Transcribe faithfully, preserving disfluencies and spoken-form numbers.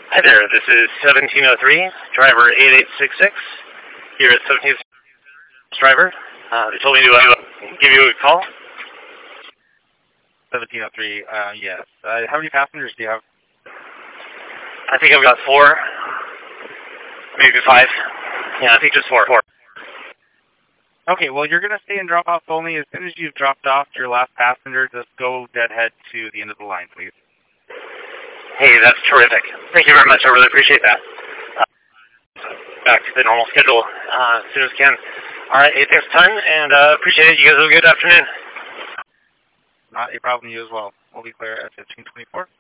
Hi there, this is seventeen oh three, driver eight eight six six, here at seventeenth driver. Uh, they told me to uh, give you a call. seventeen oh three, uh, yes. Uh, how many passengers do you have? I think I've got four, maybe five. Yeah, I think just four. four. Okay, well, you're going to stay in drop-off only. As soon as you've dropped off your last passenger, just go deadhead to the end of the line, please. Hey, that's terrific. Thank you very much. I really appreciate that. Uh, back to the normal schedule uh, as soon as I can. All right, hey, thanks a ton, and uh, appreciate it. You guys have a good afternoon. Not a problem. You as well. We'll be clear at fifteen twenty-four.